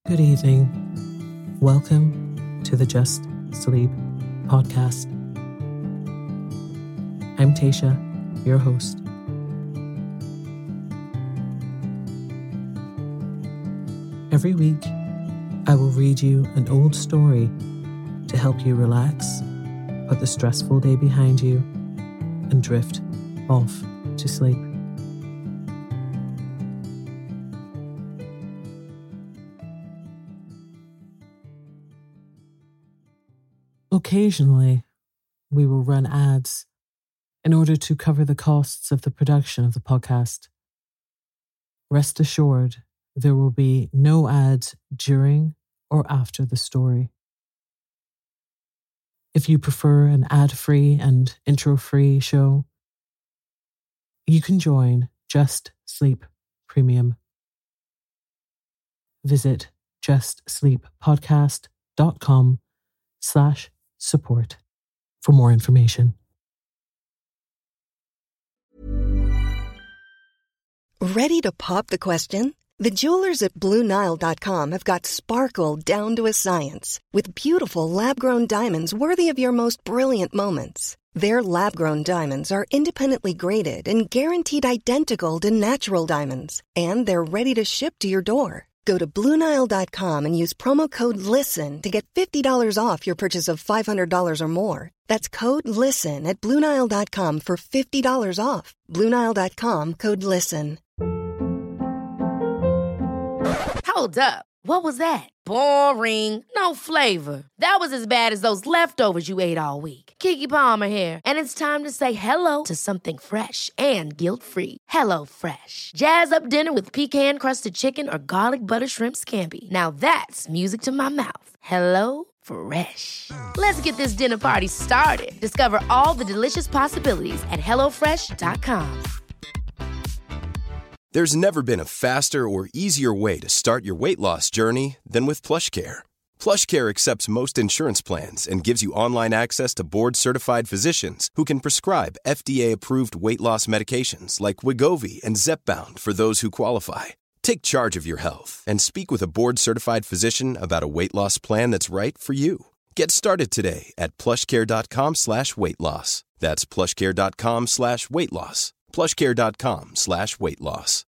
Good evening. Welcome to the Just Sleep podcast. I'm Tasha, your host. Every week, I will read you an old story to help you relax, put the stressful day behind you, and drift off to sleep. Occasionally, we will run ads in order to cover the costs of the production of the podcast. Rest assured, there will be no ads during or after the story. If you prefer an ad-free and intro-free show, you can join Just Sleep Premium. Visit justsleeppodcast.com/support for more information. Ready to pop the question? The jewelers at BlueNile.com have got sparkle down to a science with beautiful lab-grown diamonds worthy of your most brilliant moments. Their lab-grown diamonds are independently graded and guaranteed identical to natural diamonds, and they're ready to ship to your door. Go to BlueNile.com and use promo code LISTEN to get $50 off your purchase of $500 or more. That's code LISTEN at BlueNile.com for $50 off. BlueNile.com, code LISTEN. Hold up. What was that? Boring. No flavor. That was as bad as those leftovers you ate all week. Keke Palmer here, and it's time to say hello to something fresh and guilt-free. Hello Fresh. Jazz up dinner with pecan-crusted chicken or garlic butter shrimp scampi. Now that's music to my mouth. Hello Fresh. Let's get this dinner party started. Discover all the delicious possibilities at hellofresh.com. There's never been a faster or easier way to start your weight loss journey than with PlushCare. PlushCare accepts most insurance plans and gives you online access to board-certified physicians who can prescribe FDA-approved weight loss medications like Wegovy and Zepbound for those who qualify. Take charge of your health and speak with a board-certified physician about a weight loss plan that's right for you. Get started today at plushcare.com/weight loss. That's plushcare.com/weight loss. plushcare.com/weight loss.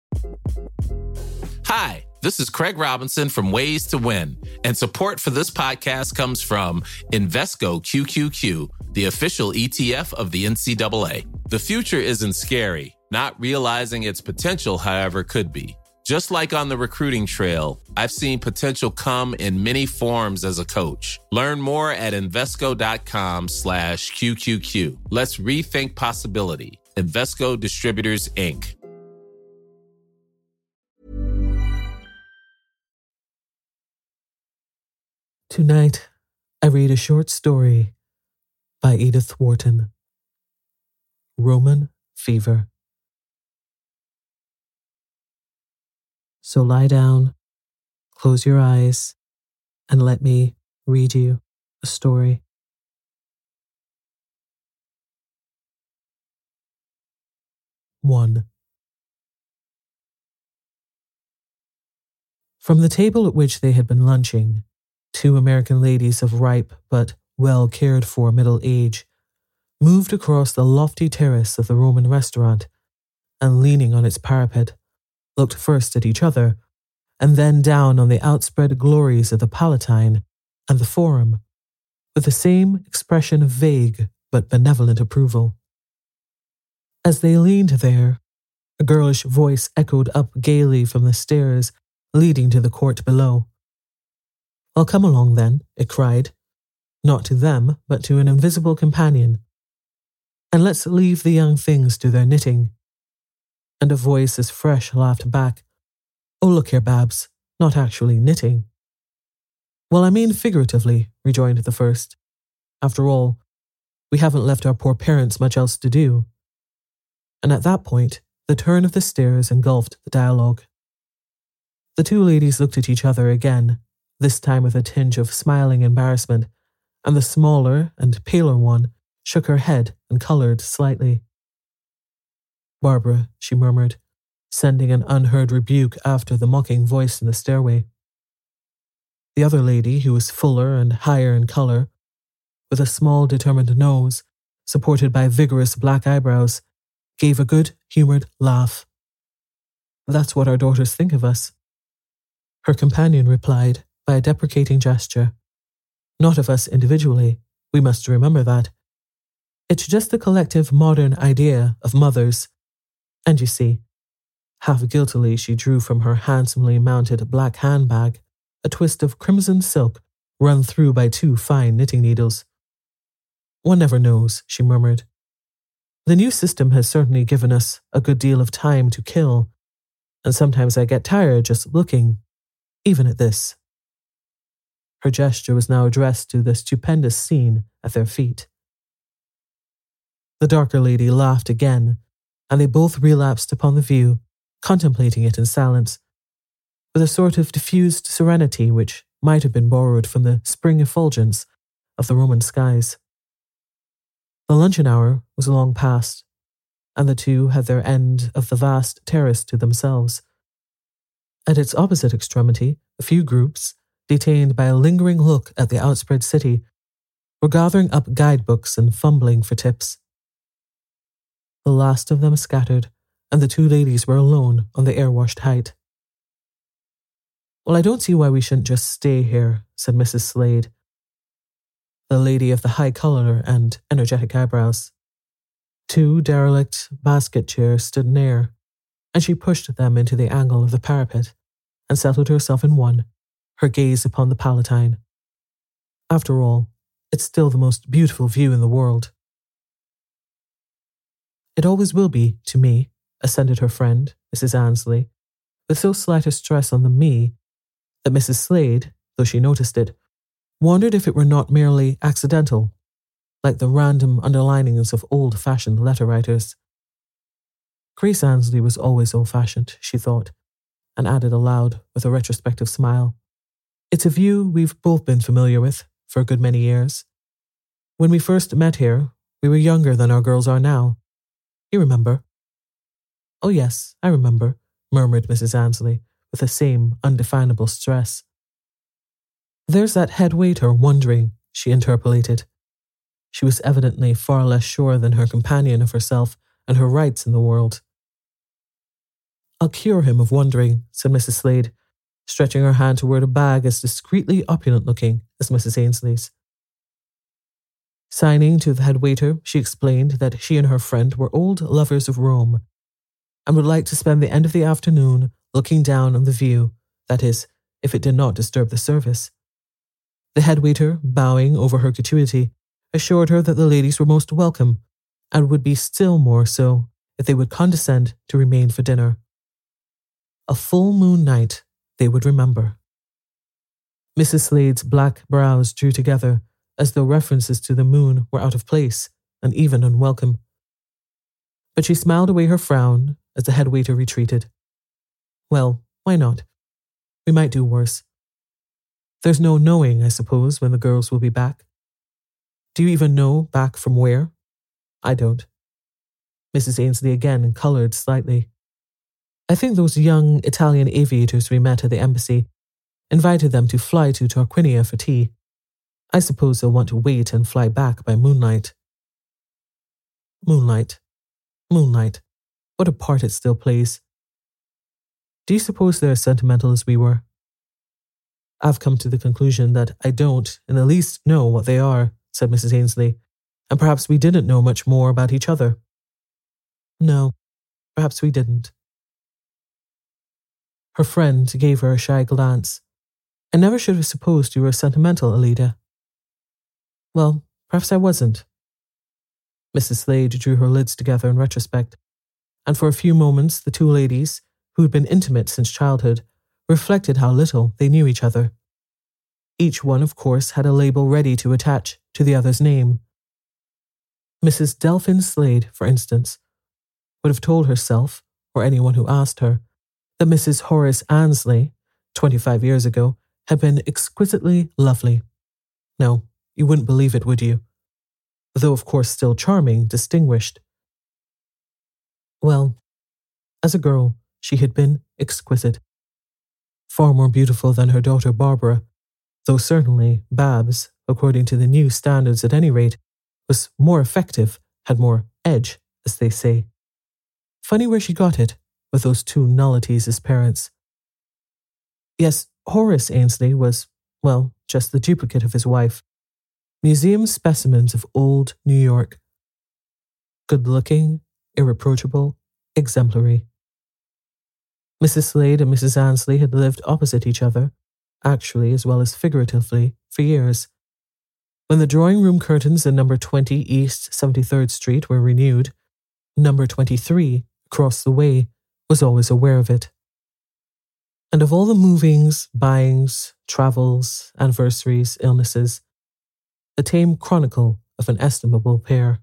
Hi, this is Craig Robinson from Ways to Win, and support for this podcast comes from Invesco QQQ, the official ETF of the NCAA. The future isn't scary. Not realizing its potential, however, could be. Just like on the recruiting trail, I've seen potential come in many forms as a coach. Learn more at Invesco.com/QQQ. Let's rethink possibility. Invesco Distributors, Inc. Tonight, I read a short story by Edith Wharton. Roman Fever. So lie down, close your eyes, and let me read you a story. One. From the table at which they had been lunching, two American ladies of ripe but well cared for middle age moved across the lofty terrace of the Roman restaurant and, leaning on its parapet, looked first at each other and then down on the outspread glories of the Palatine and the Forum with the same expression of vague but benevolent approval. As they leaned there, a girlish voice echoed up gaily from the stairs leading to the court below. "Well, come along then," it cried, not to them, but to an invisible companion, "and let's leave the young things to their knitting." And a voice as fresh laughed back, "Oh, look here, Babs, not actually knitting." "Well, I mean figuratively," rejoined the first. "After all, we haven't left our poor parents much else to do." And at that point, the turn of the stairs engulfed the dialogue. The two ladies looked at each other again, this time with a tinge of smiling embarrassment, and the smaller and paler one shook her head and coloured slightly. "Barbara," she murmured, sending an unheard rebuke after the mocking voice in the stairway. The other lady, who was fuller and higher in colour, with a small determined nose, supported by vigorous black eyebrows, gave a good-humoured laugh. "That's what our daughters think of us." Her companion replied by a deprecating gesture. "Not of us individually, we must remember that. It's just the collective modern idea of mothers. And you see," half guiltily she drew from her handsomely mounted black handbag a twist of crimson silk run through by 2 fine knitting needles. "One never knows," she murmured. "The new system has certainly given us a good deal of time to kill, and sometimes I get tired just looking, even at this." Her gesture was now addressed to the stupendous scene at their feet. The darker lady laughed again, and they both relapsed upon the view, contemplating it in silence, with a sort of diffused serenity which might have been borrowed from the spring effulgence of the Roman skies. The luncheon hour was long past, and the two had their end of the vast terrace to themselves. At its opposite extremity, a few groups, detained by a lingering look at the outspread city, were gathering up guidebooks and fumbling for tips. The last of them scattered, and the 2 ladies were alone on the air-washed height. "Well, I don't see why we shouldn't just stay here," said Mrs. Slade, the lady of the high colour and energetic eyebrows. 2 derelict basket chairs stood near, and she pushed them into the angle of the parapet and settled herself in one, her gaze upon the Palatine. "After all, it's still the most beautiful view in the world." "It always will be, to me," assented her friend, Mrs. Annesley, with so slight a stress on the "me" that Mrs. Slade, though she noticed it, wondered if it were not merely accidental, like the random underlinings of old-fashioned letter-writers. Grace Annesley was always old-fashioned, she thought, and added aloud with a retrospective smile, "It's a view we've both been familiar with for a good many years. When we first met here, we were younger than our girls are now. You remember?" "Oh yes, I remember," murmured Mrs. Annesley, with the same undefinable stress. "There's that head waiter wondering," she interpolated. She was evidently far less sure than her companion of herself and her rights in the world. "I'll cure him of wondering," said Mrs. Slade, stretching her hand toward a bag as discreetly opulent-looking as Mrs. Ainsley's. Signing to the head waiter, she explained that she and her friend were old lovers of Rome and would like to spend the end of the afternoon looking down on the view, that is, if it did not disturb the service. The head waiter, bowing over her gratuity, assured her that the ladies were most welcome and would be still more so if they would condescend to remain for dinner. A full moon night they would remember. Mrs. Slade's black brows drew together as though references to the moon were out of place and even unwelcome. But she smiled away her frown as the head waiter retreated. "Well, why not? We might do worse. There's no knowing, I suppose, when the girls will be back. Do you even know back from where? I don't." Mrs. Ainsley again coloured slightly. "I think those young Italian aviators we met at the embassy invited them to fly to Tarquinia for tea. I suppose they'll want to wait and fly back by moonlight." Moonlight. Moonlight. What a part it still plays. Do you suppose they're as sentimental as we were? I've come to the conclusion that I don't in the least know what they are, said Mrs. Ainsley, and perhaps we didn't know much more about each other. No, perhaps we didn't. Her friend gave her a shy glance. I never should have supposed you were sentimental, Alida. Well, perhaps I wasn't. Mrs. Slade drew her lids together in retrospect, and for a few moments the two ladies, who had been intimate since childhood, reflected how little they knew each other. Each one, of course, had a label ready to attach to the other's name. Mrs. Delphine Slade, for instance, would have told herself, or anyone who asked her, that Mrs. Horace Annesley, 25 years ago, had been exquisitely lovely. No, you wouldn't believe it, would you? Though, of course, still charming, distinguished. Well, as a girl, she had been exquisite. Far more beautiful than her daughter Barbara, though certainly Babs, according to the new standards at any rate, was more effective, had more edge, as they say. Funny where she got it, with those two nullities as parents. Yes, Horace Ainsley was, well, just the duplicate of his wife. Museum specimens of old New York. Good-looking, irreproachable, exemplary. Mrs. Slade and Mrs. Annesley had lived opposite each other, actually as well as figuratively, for years. When the drawing-room curtains in number 20 East 73rd Street were renewed, number 23, across the way, was always aware of it. And of all the movings, buyings, travels, anniversaries, illnesses, the tame chronicle of an estimable pair.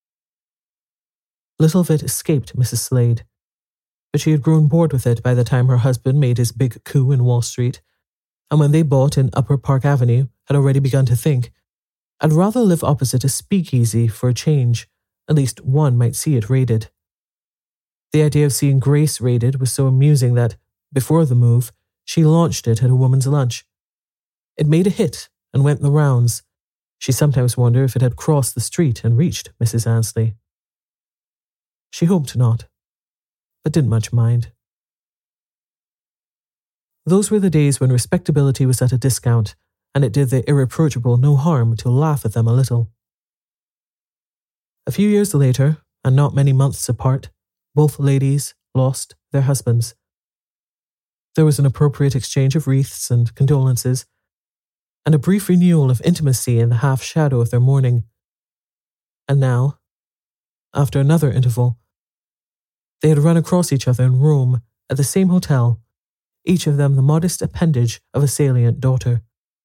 Little of it escaped Mrs. Slade, but she had grown bored with it by the time her husband made his big coup in Wall Street, and when they bought in Upper Park Avenue, had already begun to think, I'd rather live opposite a speakeasy for a change, at least one might see it raided. The idea of seeing Grace raided was so amusing that, before the move, she launched it at a woman's lunch. It made a hit and went the rounds. She sometimes wondered if it had crossed the street and reached Mrs. Annesley. She hoped not, but didn't much mind. Those were the days when respectability was at a discount, and it did the irreproachable no harm to laugh at them a little. A few years later, and not many months apart, both ladies lost their husbands. There was an appropriate exchange of wreaths and condolences, and a brief renewal of intimacy in the half-shadow of their mourning. And now, after another interval, they had run across each other in Rome at the same hotel, each of them the modest appendage of a salient daughter.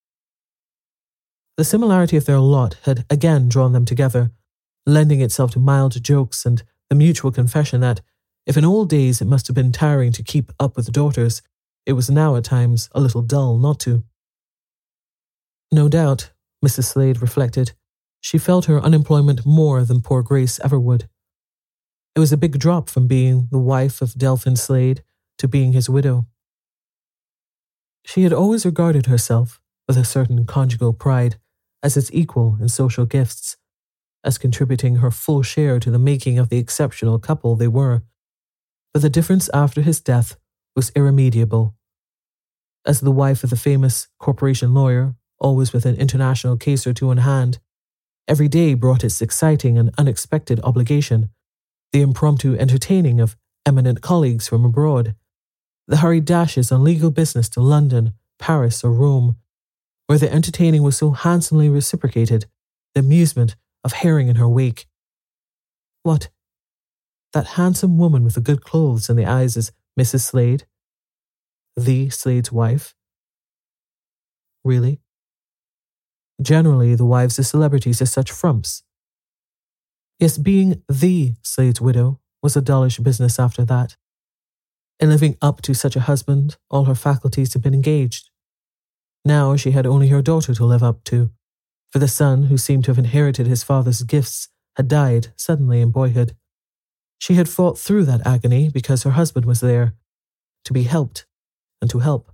The similarity of their lot had again drawn them together, lending itself to mild jokes and the mutual confession that, if in old days it must have been tiring to keep up with daughters, it was now at times a little dull not to. No doubt, Mrs. Slade reflected, she felt her unemployment more than poor Grace ever would. It was a big drop from being the wife of Delphin Slade to being his widow. She had always regarded herself, with a certain conjugal pride, as its equal in social gifts, as contributing her full share to the making of the exceptional couple they were, but the difference after his death was irremediable. As the wife of the famous corporation lawyer, always with an international case or two in hand, every day brought its exciting and unexpected obligation, the impromptu entertaining of eminent colleagues from abroad, the hurried dashes on legal business to London, Paris, or Rome, where the entertaining was so handsomely reciprocated, the amusement of herring in her wake. What? That handsome woman with the good clothes and the eyes is Mrs. Slade? The Slade's wife? Really? Generally, the wives of celebrities are such frumps. Yes, being the Slade's widow was a dullish business after that. In living up to such a husband, all her faculties had been engaged. Now she had only her daughter to live up to, for the son, who seemed to have inherited his father's gifts, had died suddenly in boyhood. She had fought through that agony because her husband was there, to be helped and to help.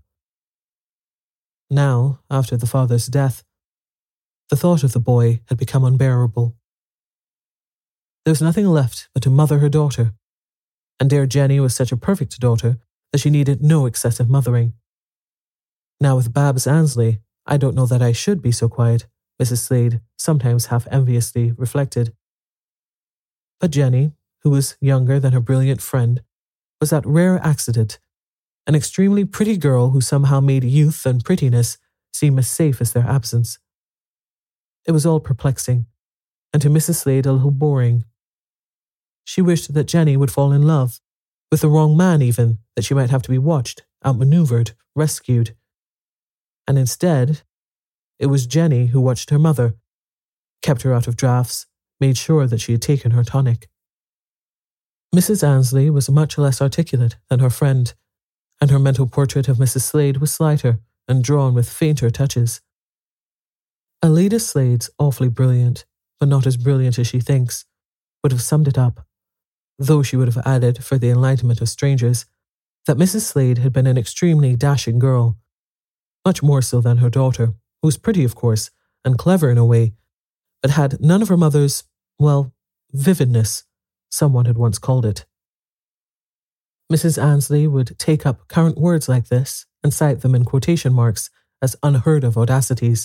Now, after the father's death, the thought of the boy had become unbearable. There was nothing left but to mother her daughter, and dear Jenny was such a perfect daughter that she needed no excessive mothering. Now with Babs Annesley, I don't know that I should be so quiet, Mrs. Slade sometimes half enviously reflected. But Jenny, who was younger than her brilliant friend, was that rare accident, an extremely pretty girl who somehow made youth and prettiness seem as safe as their absence. It was all perplexing, and to Mrs. Slade a little boring. She wished that Jenny would fall in love, with the wrong man even, that she might have to be watched, outmaneuvered, rescued. And instead, it was Jenny who watched her mother, kept her out of drafts, made sure that she had taken her tonic. Mrs. Annesley was much less articulate than her friend, and her mental portrait of Mrs. Slade was slighter and drawn with fainter touches. Alida Slade's awfully brilliant, but not as brilliant as she thinks, would have summed it up, though she would have added, for the enlightenment of strangers, that Mrs. Slade had been an extremely dashing girl, much more so than her daughter, who was pretty, of course, and clever in a way, but had none of her mother's, well, vividness, someone had once called it. Mrs. Annesley would take up current words like this and cite them in quotation marks as unheard-of audacities.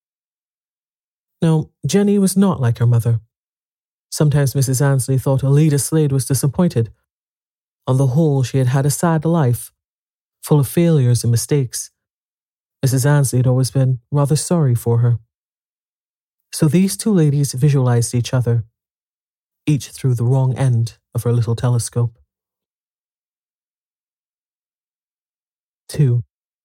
No, Jenny was not like her mother. Sometimes Mrs. Annesley thought Alida Slade was disappointed. On the whole, she had had a sad life, full of failures and mistakes. Mrs. Annesley had always been rather sorry for her. So these two ladies visualized each other, each through the wrong end of her little telescope. 2.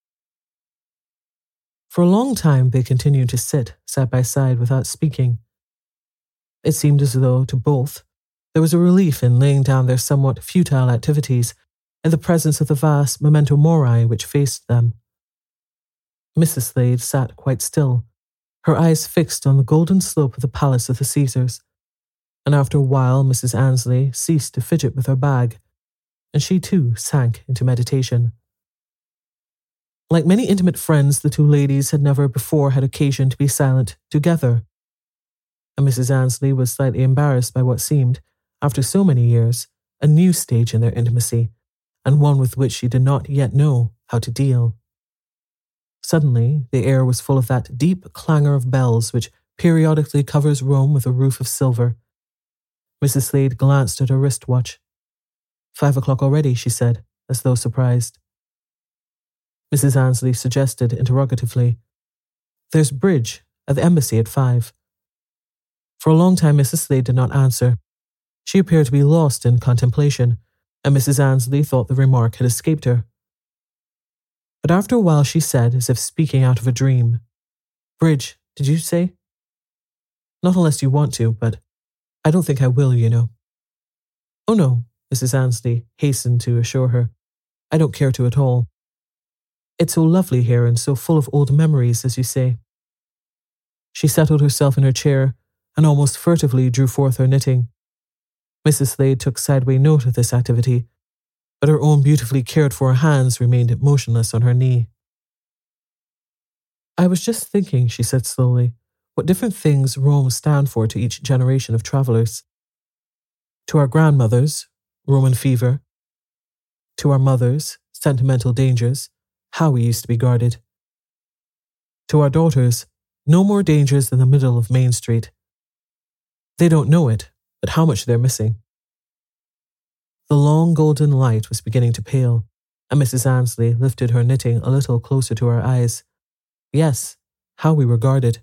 For a long time they continued to sit side by side without speaking. It seemed as though, to both, there was a relief in laying down their somewhat futile activities in the presence of the vast memento mori which faced them. Mrs. Slade sat quite still, her eyes fixed on the golden slope of the Palace of the Caesars, and after a while Mrs. Annesley ceased to fidget with her bag, and she too sank into meditation. Like many intimate friends, the two ladies had never before had occasion to be silent together, and Mrs. Annesley was slightly embarrassed by what seemed, after so many years, a new stage in their intimacy, and one with which she did not yet know how to deal. Suddenly, the air was full of that deep clangor of bells which periodically covers Rome with a roof of silver. Mrs. Slade glanced at her wristwatch. 5 o'clock already, she said, as though surprised. Mrs. Annesley suggested interrogatively, "There's bridge at the embassy at 5. For a long time Mrs. Slade did not answer. She appeared to be lost in contemplation, and Mrs. Annesley thought the remark had escaped her. But after a while she said, as if speaking out of a dream, "Bridge, did you say?" "Not unless you want to, but I don't think I will, you know." "Oh no," Mrs. Annesley hastened to assure her. "I don't care to at all. It's so lovely here and so full of old memories, as you say." She settled herself in her chair and almost furtively drew forth her knitting. Mrs. Slade took sideway note of this activity, but her own beautifully cared-for hands remained motionless on her knee. "I was just thinking," she said slowly, "what different things Rome stand for to each generation of travellers. To our grandmothers, Roman fever. To our mothers, sentimental dangers, how we used to be guarded. To our daughters, no more dangers than the middle of Main Street. They don't know it, but how much they're missing." The long golden light was beginning to pale, and Mrs. Annesley lifted her knitting a little closer to her eyes. "Yes, how we were guarded."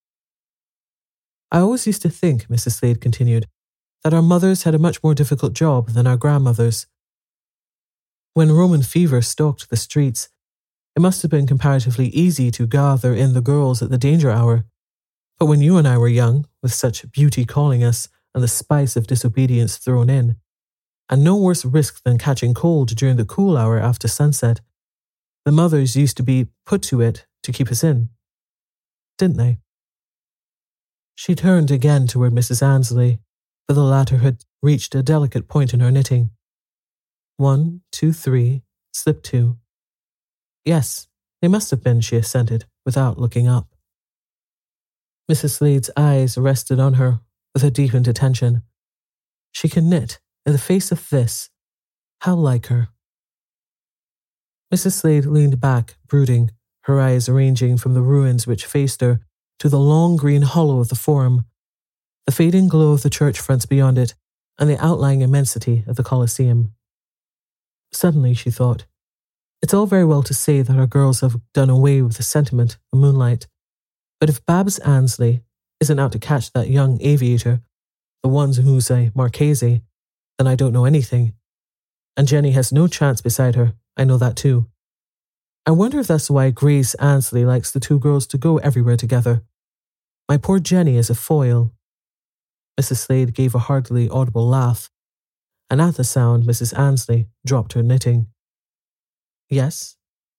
"I always used to think," Mrs. Slade continued, "that our mothers had a much more difficult job than our grandmothers. When Roman fever stalked the streets, it must have been comparatively easy to gather in the girls at the danger hour. But when you and I were young, with such beauty calling us and the spice of disobedience thrown in, and no worse risk than catching cold during the cool hour after sunset, the mothers used to be put to it to keep us in. Didn't they?" She turned again toward Mrs. Annesley, for the latter had reached a delicate point in her knitting. 1, 2, 3, slip 2. "Yes, they must have been," she assented, without looking up. Mrs. Slade's eyes rested on her with a deepened attention. She can knit in the face of this. How like her. Mrs. Slade leaned back, brooding, her eyes ranging from the ruins which faced her to the long green hollow of the Forum, the fading glow of the church fronts beyond it, and the outlying immensity of the Colosseum. Suddenly, she thought, it's all very well to say that our girls have done away with the sentiment of moonlight, but if Babs Annesley isn't out to catch that young aviator, the one who's a Marchese, then I don't know anything. And Jenny has no chance beside her, I know that too. I wonder if that's why Grace Annesley likes the two girls to go everywhere together. My poor Jenny is a foil. Mrs. Slade gave a hardly audible laugh, and at the sound Mrs. Annesley dropped her knitting. Yes?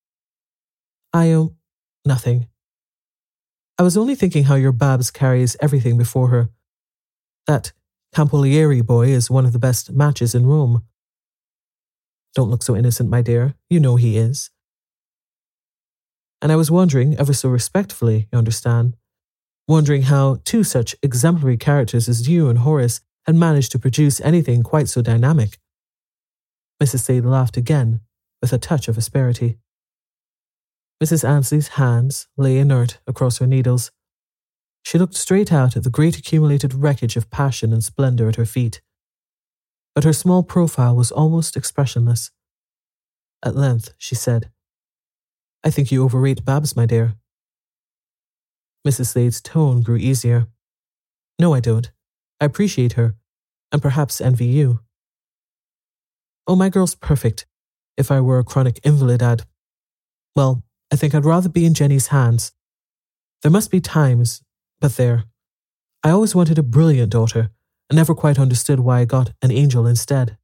Nothing. I was only thinking how your Babs carries everything before her. That Campolieri boy is one of the best matches in Rome. Don't look so innocent, my dear. You know he is. and I was wondering, ever so respectfully, you understand, wondering how two such exemplary characters as you and Horace had managed to produce anything quite so dynamic. Mrs. Slade laughed again, with a touch of asperity. Mrs. Annesley's hands lay inert across her needles. She looked straight out at the great accumulated wreckage of passion and splendour at her feet. But her small profile was almost expressionless. At length, she said, "I think you overrate Babs, my dear." Mrs. Slade's tone grew easier. "No, I don't. I appreciate her, and perhaps envy you." "Oh, my girl's perfect. If I were a chronic invalid, well, I think I'd rather be in Jenny's hands. There must be times, but there. I always wanted a brilliant daughter, and never quite understood why I got an angel instead."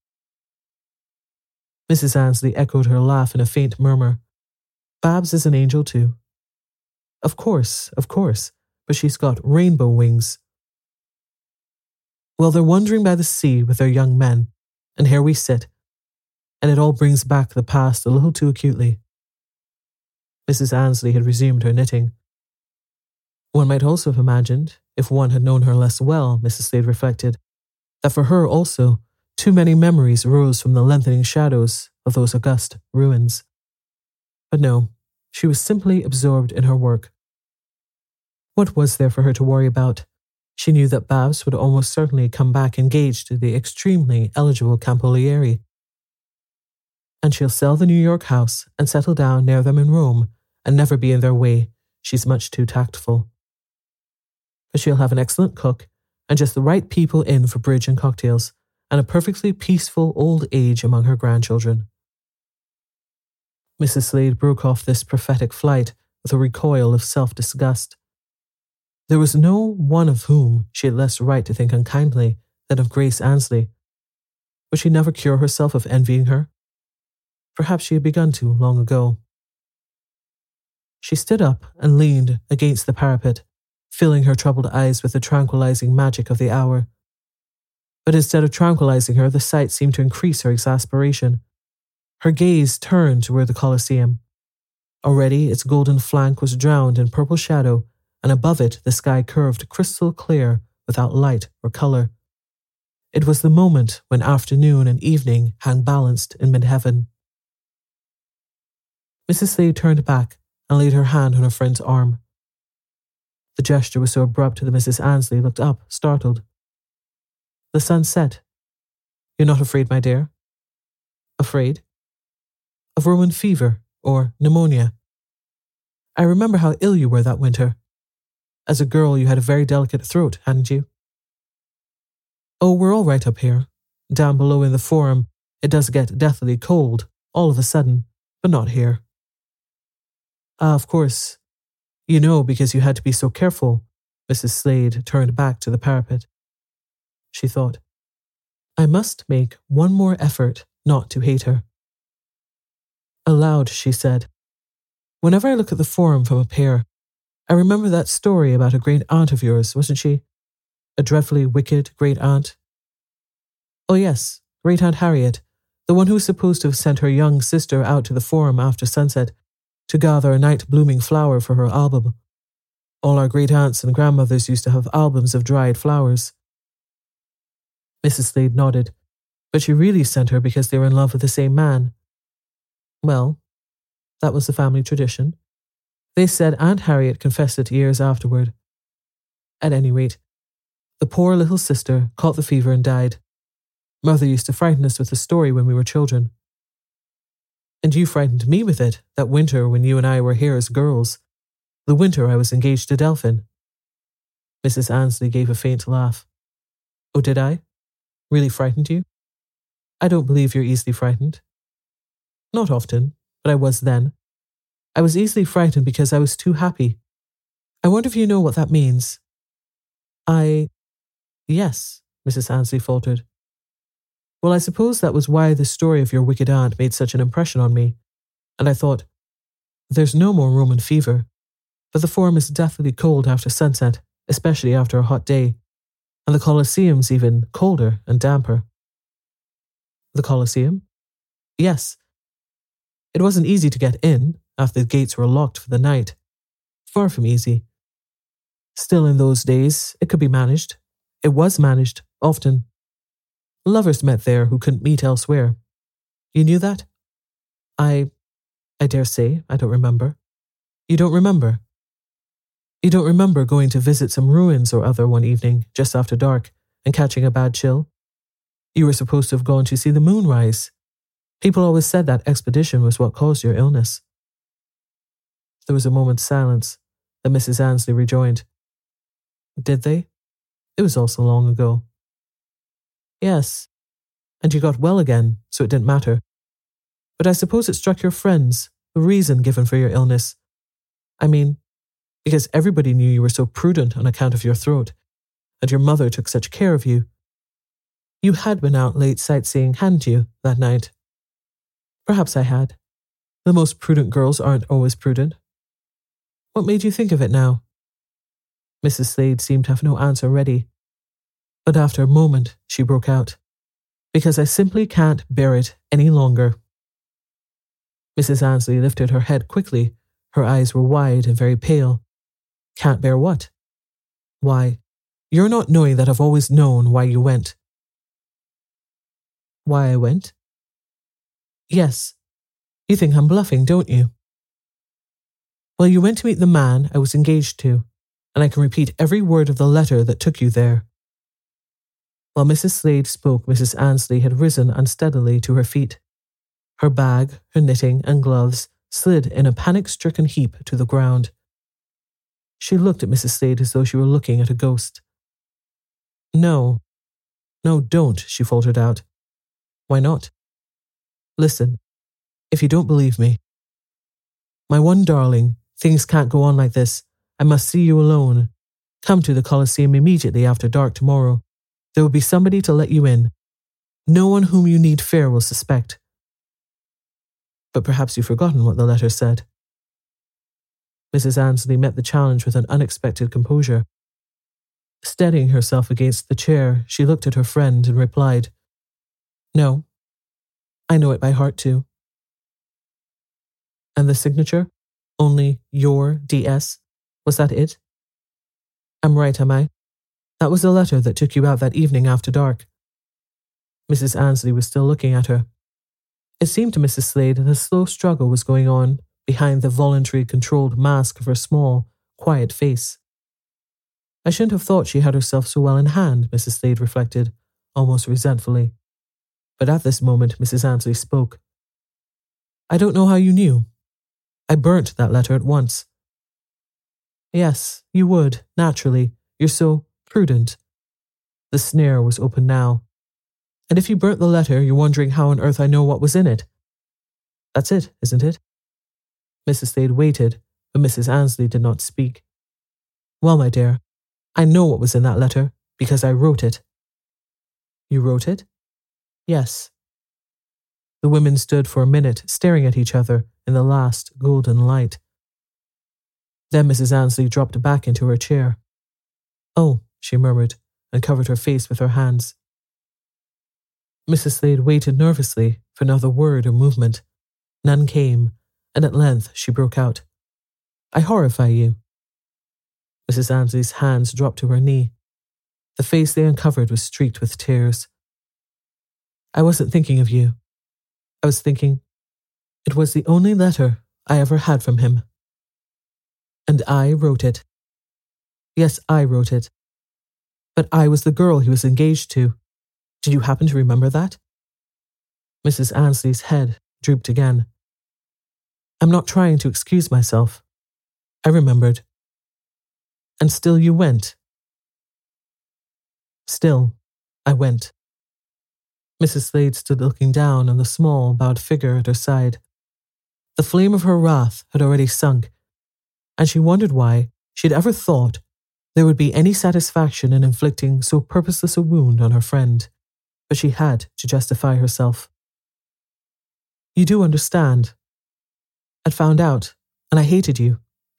Mrs. Annesley echoed her laugh in a faint murmur. "Babs is an angel too." Of course, but she's got rainbow wings." "Well, they're wandering by the sea with their young men, and here we sit, and it all brings back the past a little too acutely." Mrs. Annesley had resumed her knitting. One might also have imagined, if one had known her less well, Mrs. Slade reflected, that for her also, too many memories rose from the lengthening shadows of those august ruins. But no, she was simply absorbed in her work. What was there for her to worry about? She knew that Babs would almost certainly come back engaged to the extremely eligible Campolieri. "And she'll sell the New York house and settle down near them in Rome and never be in their way. She's much too tactful. But she'll have an excellent cook and just the right people in for bridge and cocktails, and a perfectly peaceful old age among her grandchildren." Mrs. Slade broke off this prophetic flight with a recoil of self-disgust. There was no one of whom she had less right to think unkindly than of Grace Annesley. Would she never cure herself of envying her? Perhaps she had begun to long ago. She stood up and leaned against the parapet, filling her troubled eyes with the tranquilizing magic of the hour. But instead of tranquilizing her, the sight seemed to increase her exasperation. Her gaze turned toward the Colosseum. Already its golden flank was drowned in purple shadow, and above it the sky curved crystal clear without light or colour. It was the moment when afternoon and evening hang balanced in mid-heaven. Mrs. Slade turned back and laid her hand on her friend's arm. The gesture was so abrupt that Mrs. Annesley looked up, startled. "The sun set. You're not afraid, my dear?" "Afraid?" "Of Roman fever or pneumonia? I remember how ill you were that winter. As a girl, you had a very delicate throat, hadn't you?" "Oh, we're all right up here. Down below in the Forum, it does get deathly cold, all of a sudden, but not here." "Ah, of course. You know, because you had to be so careful." Mrs. Slade turned back to the parapet. She thought, "I must make one more effort not to hate her." Aloud, she said, "Whenever I look at the Forum from up here, I remember that story about a great aunt of yours, wasn't she? A dreadfully wicked great aunt." "Oh yes, Great Aunt Harriet, the one who was supposed to have sent her young sister out to the Forum after sunset to gather a night-blooming flower for her album. All our great-aunts and grandmothers used to have albums of dried flowers." Mrs. Slade nodded, but she really sent her because they were in love with the same man. "Well, that was the family tradition. They said Aunt Harriet confessed it years afterward. At any rate, the poor little sister caught the fever and died. Mother used to frighten us with the story when we were children. And you frightened me with it that winter when you and I were here as girls, the winter I was engaged to Delphin." Mrs. Annesley gave a faint laugh. "Oh, did I? Really frightened you? I don't believe you're easily frightened." "Not often, but I was then. I was easily frightened because I was too happy. I wonder if you know what that means." Yes, Mrs. Annesley faltered. "Well, I suppose that was why the story of your wicked aunt made such an impression on me, and I thought, there's no more Roman fever, but the Forum is deathly cold after sunset, especially after a hot day, and the Colosseum's even colder and damper." "The Colosseum?" "Yes. It wasn't easy to get in, after the gates were locked for the night. Far from easy. Still, in those days, it could be managed. It was managed, often. Lovers met there who couldn't meet elsewhere. You knew that? I dare say, I don't remember. You don't remember? You don't remember going to visit some ruins or other one evening, just after dark, and catching a bad chill? You were supposed to have gone to see the moon rise. People always said that expedition was what caused your illness. There was a moment's silence. Then Mrs. Annesley rejoined. Did they? It was all so long ago. Yes, and you got well again, so it didn't matter. But I suppose it struck your friends, the reason given for your illness. I mean, because everybody knew you were so prudent on account of your throat, and your mother took such care of you. You had been out late sightseeing, hadn't you, that night? Perhaps I had. The most prudent girls aren't always prudent. What made you think of it now? Mrs. Slade seemed to have no answer ready. But after a moment, she broke out. Because I simply can't bear it any longer. Mrs. Annesley lifted her head quickly. Her eyes were wide and very pale. Can't bear what? Why, you're not knowing that I've always known why you went. Why I went? Yes. You think I'm bluffing, don't you? Well, you went to meet the man I was engaged to, and I can repeat every word of the letter that took you there. While Mrs. Slade spoke, Mrs. Annesley had risen unsteadily to her feet. Her bag, her knitting, and gloves slid in a panic-stricken heap to the ground. She looked at Mrs. Slade as though she were looking at a ghost. No, don't, she faltered out. Why not? Listen, if you don't believe me. My one darling, things can't go on like this. I must see you alone. Come to the Colosseum immediately after dark tomorrow. There will be somebody to let you in. No one whom you need fear will suspect. But perhaps you've forgotten what the letter said. Mrs. Annesley met the challenge with an unexpected composure. Steadying herself against the chair, she looked at her friend and replied, No, I know it by heart too. And the signature? Only your DS? Was that it? I'm right, am I? That was the letter that took you out that evening after dark. Mrs. Annesley was still looking at her. It seemed to Mrs. Slade that a slow struggle was going on behind the voluntary, controlled mask of her small, quiet face. I shouldn't have thought she had herself so well in hand, Mrs. Slade reflected, almost resentfully. But at this moment, Mrs. Annesley spoke. I don't know how you knew. I burnt that letter at once. Yes, you would, naturally. You're so prudent. The snare was open now. And if you burnt the letter, you're wondering how on earth I know what was in it. That's it, isn't it? Mrs. Slade waited, but Mrs. Annesley did not speak. Well, my dear, I know what was in that letter, because I wrote it. You wrote it? Yes. The women stood for a minute, staring at each other in the last golden light. Then Mrs. Annesley dropped back into her chair. Oh, she murmured, and covered her face with her hands. Mrs. Slade waited nervously for another word or movement. None came, and at length she broke out. I horrify you. Mrs. Annesley's hands dropped to her knee. The face they uncovered was streaked with tears. I wasn't thinking of you. I was thinking, it was the only letter I ever had from him. And I wrote it. Yes, I wrote it. But I was the girl he was engaged to. Did you happen to remember that? Mrs. Annesley's head drooped again. I'm not trying to excuse myself. I remembered. And still you went. Still, I went. Mrs. Slade stood looking down on the small, bowed figure at her side. The flame of her wrath had already sunk, and she wondered why she had ever thought there would be any satisfaction in inflicting so purposeless a wound on her friend. But she had to justify herself. You do understand. I'd found out, and I hated you.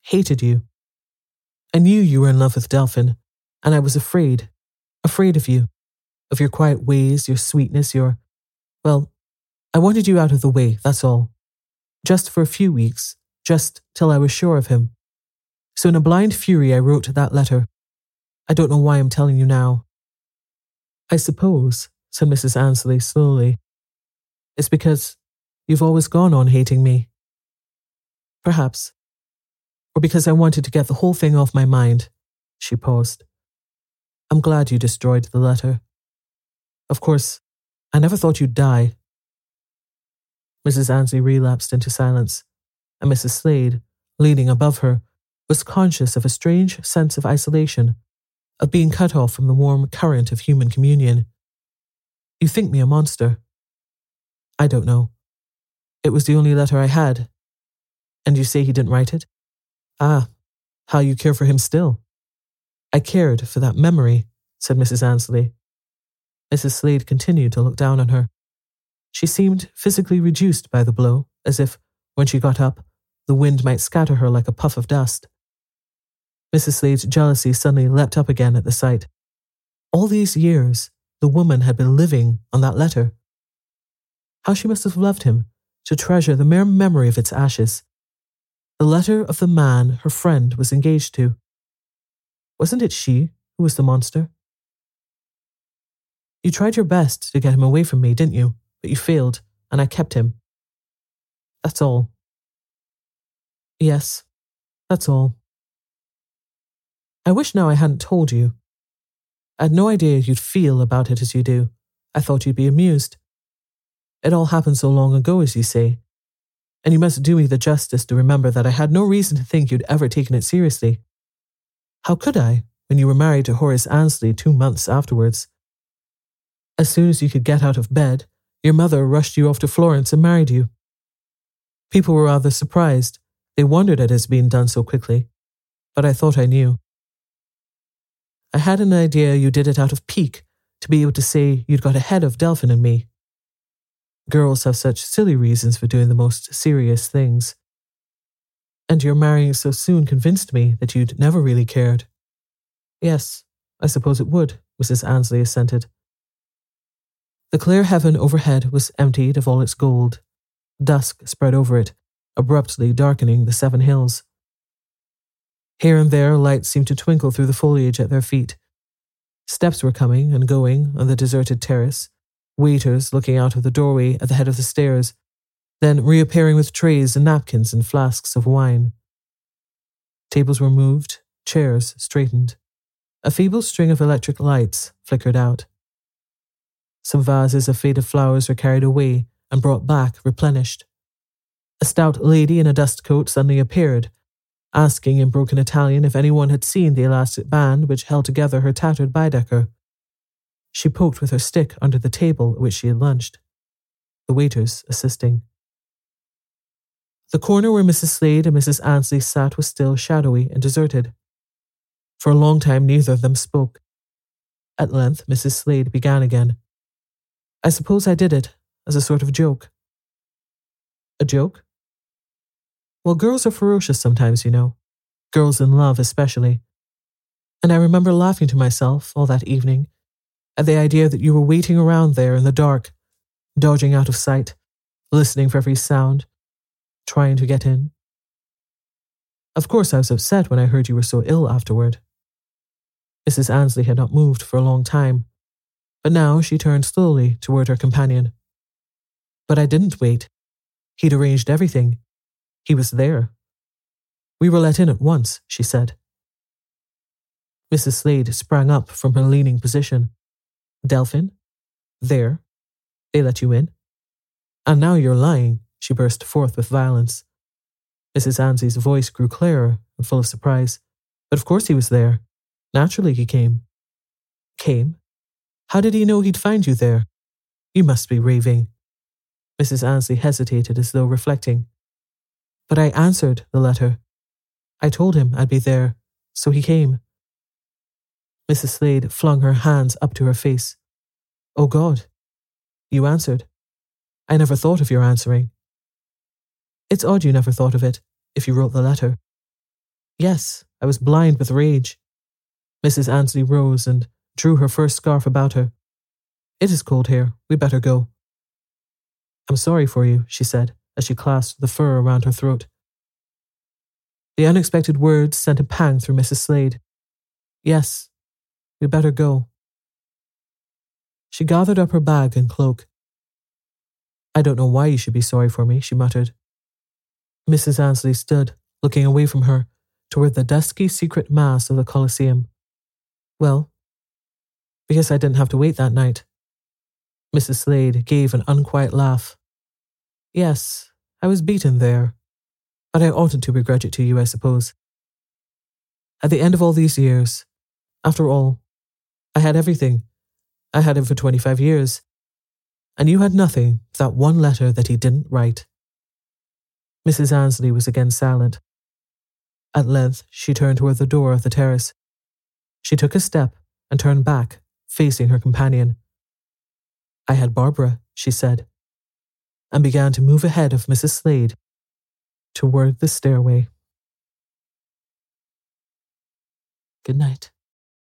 I knew you were in love with Delphin, and I was afraid of you, of your quiet ways, your sweetness, well, I wanted you out of the way, that's all. Just for a few weeks, just till I was sure of him. So in a blind fury I wrote that letter. I don't know why I'm telling you now." "I suppose," said Mrs. Annesley slowly, "it's because you've always gone on hating me. Perhaps. Or because I wanted to get the whole thing off my mind." She paused. "I'm glad you destroyed the letter. Of course, I never thought you'd die." Mrs. Annesley relapsed into silence, and Mrs. Slade, leaning above her, was conscious of a strange sense of isolation, of being cut off from the warm current of human communion. "You think me a monster." "I don't know. It was the only letter I had. And you say he didn't write it? Ah, how you care for him still." "I cared for that memory," said Mrs. Annesley. Mrs. Slade continued to look down on her. She seemed physically reduced by the blow, as if, when she got up, the wind might scatter her like a puff of dust. Mrs. Slade's jealousy suddenly leapt up again at the sight. All these years, the woman had been living on that letter. How she must have loved him, to treasure the mere memory of its ashes. The letter of the man her friend was engaged to. Wasn't it she who was the monster? "You tried your best to get him away from me, didn't you? But you failed, and I kept him. That's all." "Yes, that's all. I wish now I hadn't told you. I had no idea you'd feel about it as you do. I thought you'd be amused. It all happened so long ago, as you say, and you must do me the justice to remember that I had no reason to think you'd ever taken it seriously. How could I, when you were married to Horace Annesley 2 months afterwards? As soon as you could get out of bed, your mother rushed you off to Florence and married you. People were rather surprised. They wondered at his being done so quickly, but I thought I knew. I had an idea you did it out of pique, to be able to say you'd got ahead of Delphin and me. Girls have such silly reasons for doing the most serious things. And your marrying so soon convinced me that you'd never really cared." "Yes, I suppose it would," Mrs. Annesley assented. The clear heaven overhead was emptied of all its gold. Dusk spread over it, abruptly darkening the 7 hills. Here and there lights seemed to twinkle through the foliage at their feet. Steps were coming and going on the deserted terrace, waiters looking out of the doorway at the head of the stairs, then reappearing with trays and napkins and flasks of wine. Tables were moved, chairs straightened. A feeble string of electric lights flickered out. Some vases of faded flowers were carried away and brought back replenished. A stout lady in a dust coat suddenly appeared, asking in broken Italian if anyone had seen the elastic band which held together her tattered Baedeker. She poked with her stick under the table at which she had lunched, the waiters assisting. The corner where Mrs. Slade and Mrs. Annesley sat was still shadowy and deserted. For a long time neither of them spoke. At length Mrs. Slade began again. "I suppose I did it as a sort of joke." "A joke?" "Well, girls are ferocious sometimes, you know. Girls in love especially. And I remember laughing to myself all that evening at the idea that you were waiting around there in the dark, dodging out of sight, listening for every sound, trying to get in. Of course I was upset when I heard you were so ill afterward." Mrs. Annesley had not moved for a long time, but now she turned slowly toward her companion. "But I didn't wait. He'd arranged everything. He was there. We were let in at once," she said. Mrs. Slade sprang up from her leaning position. "Delphin? There? They let you in? And now you're lying," she burst forth with violence. Mrs. Annesley's voice grew clearer and full of surprise. "But of course he was there. Naturally he came." "Came? How did he know he'd find you there? You must be raving." Mrs. Annesley hesitated as though reflecting. "But I answered the letter. I told him I'd be there, so he came." Mrs. Slade flung her hands up to her face. "Oh God, you answered. I never thought of your answering." "It's odd you never thought of it, if you wrote the letter." "Yes, I was blind with rage." Mrs. Annesley rose and drew her fur scarf about her. "It is cold here. We'd better go." "I'm sorry for you," she said, as she clasped the fur around her throat. The unexpected words sent a pang through Mrs. Slade. Yes, we'd better go. She gathered up her bag and cloak. I don't know why you should be sorry for me, she muttered. Mrs. Annesley stood, looking away from her, toward the dusky secret mass of the Colosseum. Well, because I didn't have to wait that night. Mrs. Slade gave an unquiet laugh. Yes, I was beaten there, but I oughtn't to begrudge it to you, I suppose. At the end of all these years, after all, I had everything. I had him for 25 years. And you had nothing but that one letter that he didn't write. Mrs. Annesley was again silent. At length, she turned toward the door of the terrace. She took a step and turned back, facing her companion. I had Barbara, she said, and began to move ahead of Mrs. Slade toward the stairway. Good night.